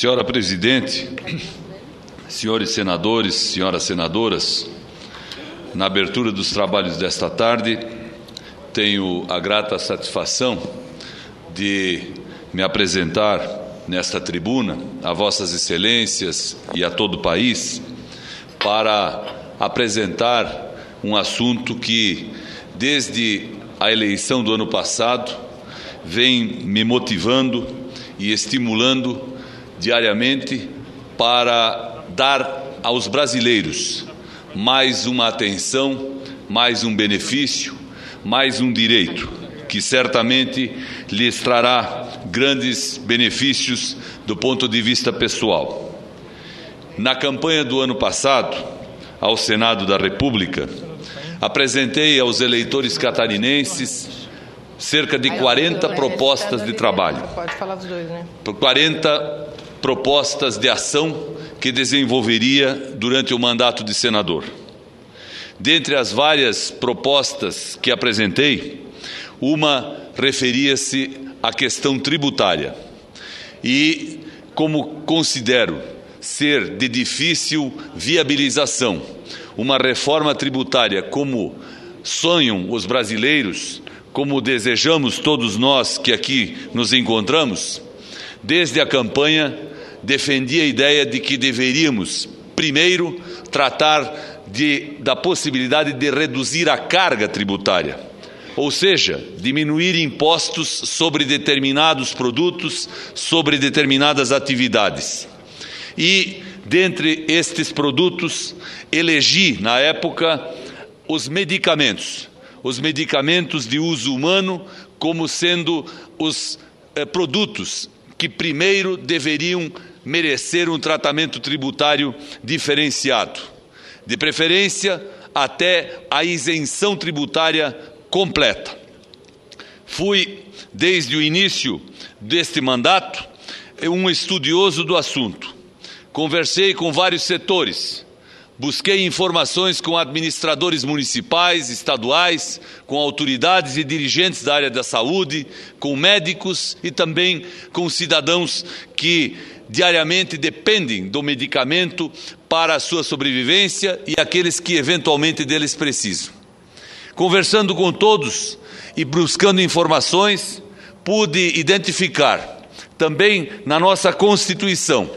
Senhora Presidente, senhores senadores, senhoras senadoras, na abertura dos trabalhos desta tarde, tenho a grata satisfação de me apresentar nesta tribuna a Vossas Excelências e a todo o país para apresentar um assunto que, desde a eleição do ano passado, vem me motivando e estimulando diariamente para dar aos brasileiros mais uma atenção, mais um benefício, mais um direito, que certamente lhes trará grandes benefícios do ponto de vista pessoal. Na campanha do ano passado, ao Senado da República, apresentei aos eleitores catarinenses cerca de 40 propostas de trabalho. Pode falar dos dois, né? 40 propostas de ação que desenvolveria durante o mandato de senador. Dentre as várias propostas que apresentei, uma referia-se à questão tributária. E, como considero ser de difícil viabilização uma reforma tributária como sonham os brasileiros, como desejamos todos nós que aqui nos encontramos, desde a campanha defendi a ideia de que deveríamos, primeiro, tratar da possibilidade de reduzir a carga tributária, ou seja, diminuir impostos sobre determinados produtos, sobre determinadas atividades. E, dentre estes produtos, elegi, na época, os medicamentos de uso humano como sendo os produtos que primeiro deveriam merecer um tratamento tributário diferenciado, de preferência até a isenção tributária completa. Fui, desde o início deste mandato, um estudioso do assunto. Conversei com vários setores, busquei informações com administradores municipais, estaduais, com autoridades e dirigentes da área da saúde, com médicos e também com cidadãos que diariamente dependem do medicamento para a sua sobrevivência e aqueles que eventualmente deles precisam. Conversando com todos e buscando informações, pude identificar também na nossa Constituição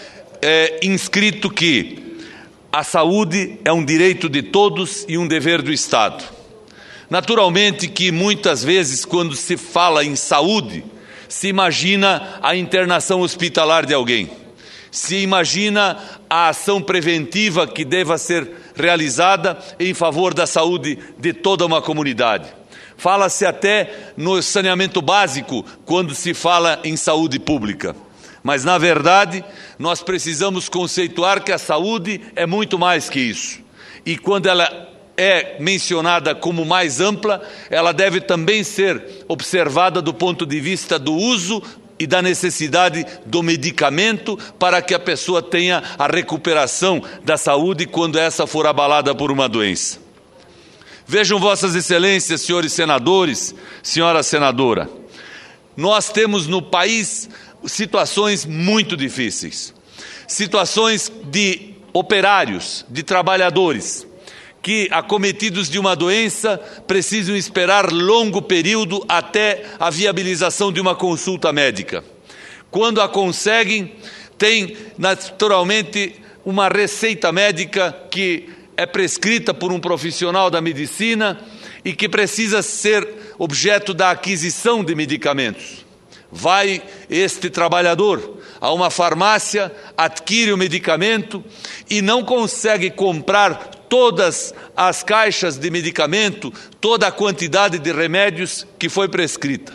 inscrito que a saúde é um direito de todos e um dever do Estado. Naturalmente que muitas vezes, quando se fala em saúde, se imagina a internação hospitalar de alguém, se imagina a ação preventiva que deva ser realizada em favor da saúde de toda uma comunidade. Fala-se até no saneamento básico quando se fala em saúde pública. Mas, na verdade, nós precisamos conceituar que a saúde é muito mais que isso. E quando ela é mencionada como mais ampla, ela deve também ser observada do ponto de vista do uso e da necessidade do medicamento para que a pessoa tenha a recuperação da saúde quando essa for abalada por uma doença. Vejam, Vossas Excelências, senhores senadores, senhora senadora, nós temos no país situações muito difíceis, situações de operários, de trabalhadores, que, acometidos de uma doença, precisam esperar longo período até a viabilização de uma consulta médica. Quando a conseguem, tem naturalmente uma receita médica que é prescrita por um profissional da medicina e que precisa ser objeto da aquisição de medicamentos. Vai este trabalhador a uma farmácia, adquire o medicamento e não consegue comprar todas as caixas de medicamento, toda a quantidade de remédios que foi prescrita.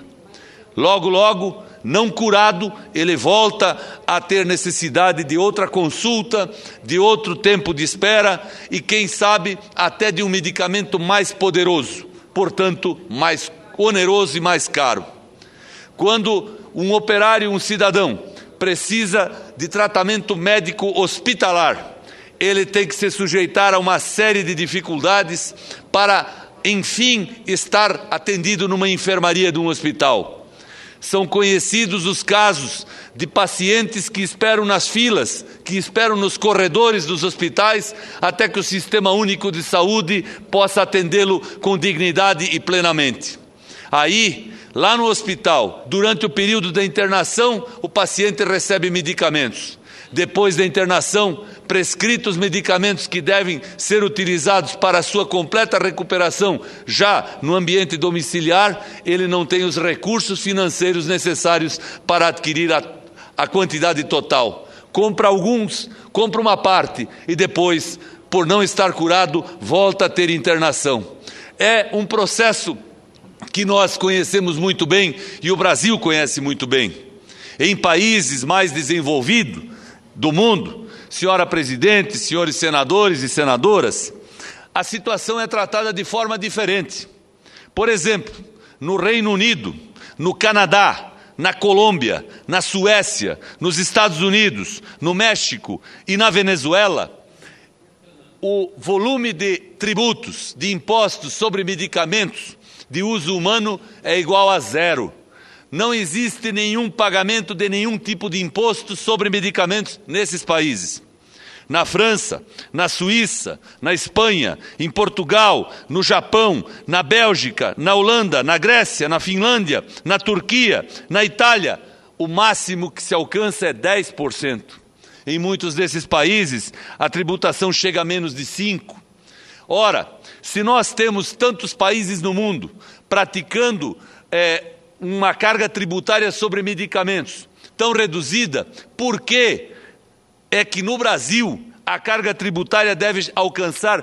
Logo, não curado, ele volta a ter necessidade de outra consulta, de outro tempo de espera e, quem sabe, até de um medicamento mais poderoso, portanto, mais oneroso e mais caro. Quando um operário, um cidadão, precisa de tratamento médico hospitalar, ele tem que se sujeitar a uma série de dificuldades para, enfim, estar atendido numa enfermaria de um hospital. são conhecidos os casos de pacientes que esperam nas filas, que esperam nos corredores dos hospitais, até que o Sistema Único de Saúde possa atendê-lo com dignidade e plenamente. Aí, lá no hospital, durante o período da internação, o paciente recebe medicamentos. Depois da internação, prescritos medicamentos que devem ser utilizados para a sua completa recuperação já no ambiente domiciliar, ele não tem os recursos financeiros necessários para adquirir a quantidade total. Compra alguns, compra uma parte e depois, por não estar curado, volta a ter internação. É um processo que nós conhecemos muito bem e o Brasil conhece muito bem. Em países mais desenvolvidos do mundo, senhora presidente, senhores senadores e senadoras, a situação é tratada de forma diferente. Por exemplo, no Reino Unido, no Canadá, na Colômbia, na Suécia, nos Estados Unidos, no México e na Venezuela, o volume de tributos, de impostos sobre medicamentos de uso humano é igual a zero. Não existe nenhum pagamento de nenhum tipo de imposto sobre medicamentos nesses países. Na França, na Suíça, na Espanha, em Portugal, no Japão, na Bélgica, na Holanda, na Grécia, na Finlândia, na Turquia, na Itália, o máximo que se alcança é 10%. Em muitos desses países, a tributação chega a menos de 5%. Ora, se nós temos tantos países no mundo praticando uma carga tributária sobre medicamentos tão reduzida, por que é que no Brasil a carga tributária deve alcançar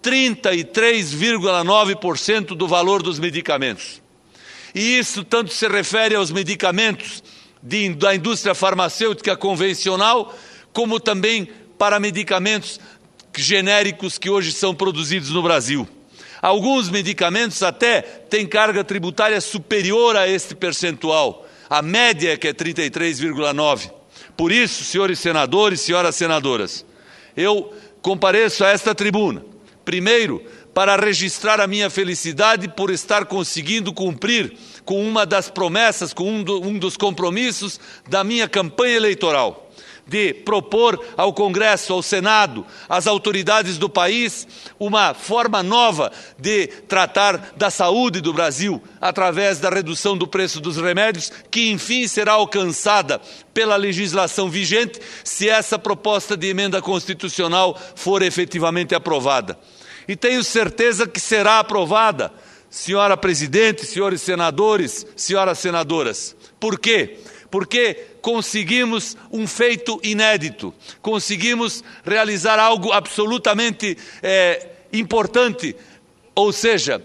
33,9% do valor dos medicamentos? E isso tanto se refere aos medicamentos da indústria farmacêutica convencional, como também para medicamentos genéricos que hoje são produzidos no Brasil. Alguns medicamentos até têm carga tributária superior a este percentual. A média é que é 33,9%. Por isso, senhores senadores, senhoras senadoras, eu compareço a esta tribuna, primeiro, para registrar a minha felicidade por estar conseguindo cumprir com uma das promessas, com um dos compromissos da minha campanha eleitoral, de propor ao Congresso, ao Senado, às autoridades do país, uma forma nova de tratar da saúde do Brasil, através da redução do preço dos remédios, que enfim será alcançada pela legislação vigente, se essa proposta de emenda constitucional for efetivamente aprovada. E tenho certeza que será aprovada, senhora presidente, senhores senadores, senhoras senadoras. Por quê? Porque conseguimos um feito inédito, conseguimos realizar algo absolutamente importante, ou seja,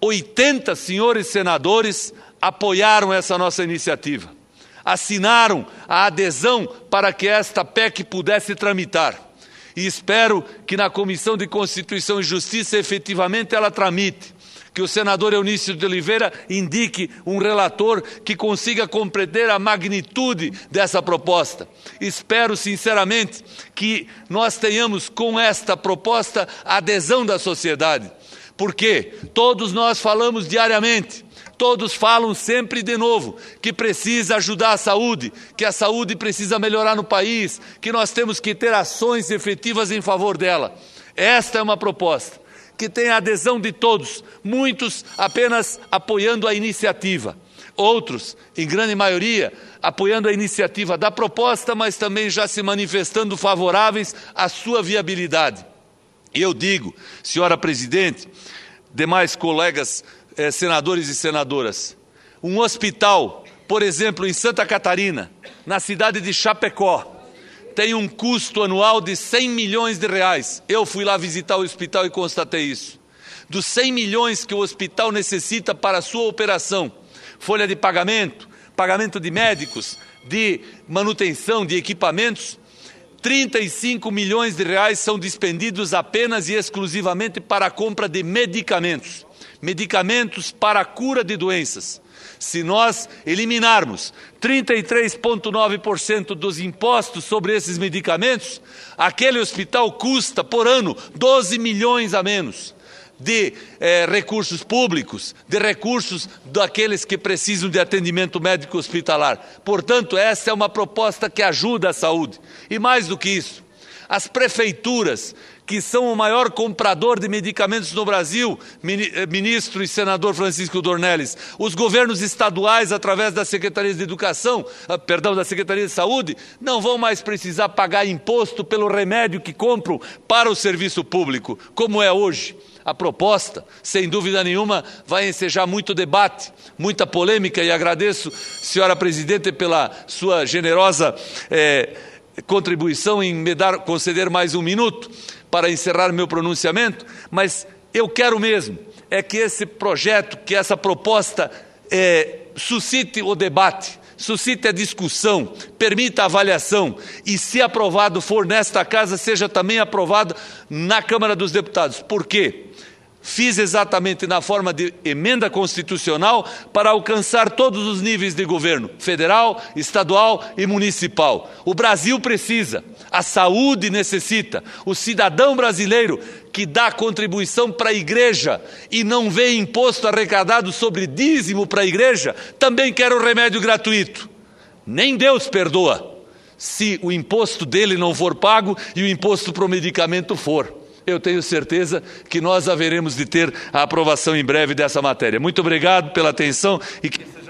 80 senhores senadores apoiaram essa nossa iniciativa, assinaram a adesão para que esta PEC pudesse tramitar. E espero que na Comissão de Constituição e Justiça efetivamente ela tramite, que o senador Eunício de Oliveira indique um relator que consiga compreender a magnitude dessa proposta. Espero sinceramente que nós tenhamos com esta proposta a adesão da sociedade, porque todos nós falamos diariamente, todos falam sempre de novo que precisa ajudar a saúde, que a saúde precisa melhorar no país, que nós temos que ter ações efetivas em favor dela. Esta é uma proposta que tem a adesão de todos, muitos apenas apoiando a iniciativa, outros, em grande maioria, apoiando a iniciativa da proposta, mas também já se manifestando favoráveis à sua viabilidade. E eu digo, senhora presidente, demais colegas senadores e senadoras, um hospital, por exemplo, em Santa Catarina, na cidade de Chapecó, tem um custo anual de 100 milhões de reais. Eu fui lá visitar o hospital e constatei isso. Dos 100 milhões que o hospital necessita para a sua operação, folha de pagamento, pagamento de médicos, de manutenção de equipamentos, 35 milhões de reais são despendidos apenas e exclusivamente para a compra de medicamentos. Medicamentos para a cura de doenças. Se nós eliminarmos 33,9% dos impostos sobre esses medicamentos, aquele hospital custa por ano 12 milhões a menos. de recursos públicos, de recursos daqueles que precisam de atendimento médico hospitalar. Portanto, essa é uma proposta que ajuda a saúde. E mais do que isso, as prefeituras, que são o maior comprador de medicamentos no Brasil, ministro e senador Francisco Dornelles, os governos estaduais, através das secretarias de educação, da Secretaria de Saúde, não vão mais precisar pagar imposto pelo remédio que compram para o serviço público, como é hoje. A proposta, sem dúvida nenhuma, vai ensejar muito debate, muita polêmica, e agradeço, senhora presidente, pela sua generosa contribuição em conceder mais um minuto para encerrar meu pronunciamento, mas eu quero mesmo que esse projeto, que essa proposta suscite o debate, suscite a discussão, permita a avaliação e, se aprovado for nesta casa, seja também aprovado na Câmara dos Deputados. Por quê? Fiz exatamente na forma de emenda constitucional para alcançar todos os níveis de governo, federal, estadual e municipal. O Brasil precisa, a saúde necessita, o cidadão brasileiro que dá contribuição para a igreja e não vê imposto arrecadado sobre dízimo para a igreja, também quer o remédio gratuito. Nem Deus perdoa se o imposto dele não for pago e o imposto para o medicamento for. Eu tenho certeza que nós haveremos de ter a aprovação em breve dessa matéria. Muito obrigado pela atenção e que